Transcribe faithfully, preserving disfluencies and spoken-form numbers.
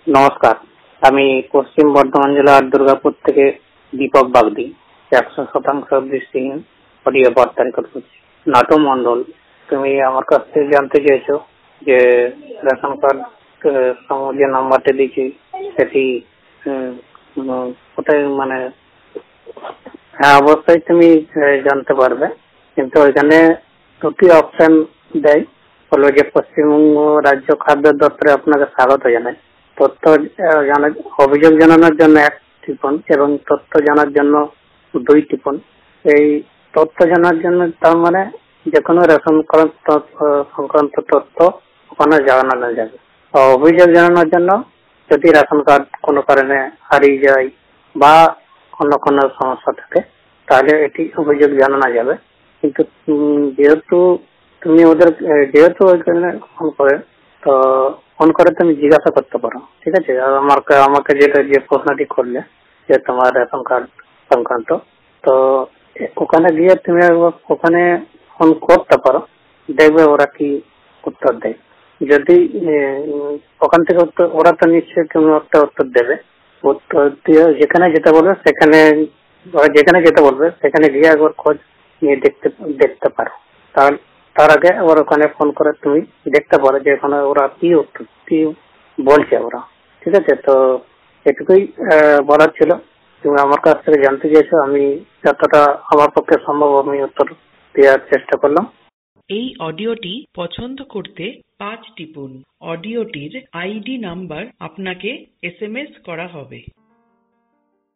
নমস্কার, আমি পশ্চিম বর্ধমান জেলার দুর্গাপুর থেকে দীপক বাগদি একশো শতাংশ দৃষ্টিহীন অডিও বার্তা রেকর্ড করছি। নাটু মন্ডল, তুমি আমার কাছ থেকে জানতে চেয়েছো যে রেশন কার্ড যে নাম্বারটা দিয়েছি সেটি কোথায়, মানে হ্যাঁ অবশ্যই তুমি জানতে পারবে, কিন্তু ওইখানে দুটি অপশন দেয়। হলো যে পশ্চিমবঙ্গ রাজ্য খাদ্য দপ্তরে আপনাকে স্বাগত জানাই। তথ্য জানার অভিযোগ জানানোর জন্য এক টিপন এবং তথ্য জানার জন্য দুই টিপন। এই তথ্য জানার জন্য তার মানে যে কোনো রেশন কার্ড সংক্রান্ত তথ্য ওখানে জানানো যাবে। অভিযোগ জানানোর জন্য যদি রেশন কার্ড কোনো কারণে হারিয়ে যায় বা অন্য কোনো সমস্যা থাকে তাহলে এটি অভিযোগ জানানো যাবে। কিন্তু যেহেতু তুমি ওদের যেহেতু ওইখানে ফোন করে তো ফোন করে তুমি জিজ্ঞাসা করতে পারো, ঠিক আছে? আমাকে আমাকে যেটা যে প্রশ্নটি করলে যে তোমার রেশন কার্ড সংক্রান্ত, তো ওখানে গিয়ে তুমি ওখানে ফোন করতে পারো, দেখবে ওরা কি উত্তর দেয়। যদি ওখান থেকে উত্তর ওরা তো নিশ্চয়ই তুমি একটা উত্তর দেবে। উত্তর দিয়ে যেখানে যেতে বলবে সেখানে যেখানে যেতে বলবে সেখানে গিয়ে একবার খোঁজ নিয়ে দেখতে দেখতে পারো। তার তার আগে ওর ওখানে ফোন করে তুমি দেখতে পারো যে ওখানে ওরা কি উত্তর কি বলছে ওরা, ঠিক আছে? তো এটুকুই বলার ছিল। তুমি আমার কাছ থেকে জানতে চেয়েছো, আমি যতটা আমার পক্ষে সম্ভব আমি উত্তর দেওয়ার চেষ্টা করলাম। এই অডিওটি পছন্দ করতে পাঁচ টিপুন। অডিওটির আইডি নাম্বার আপনাকে এস এম এস করা হবে।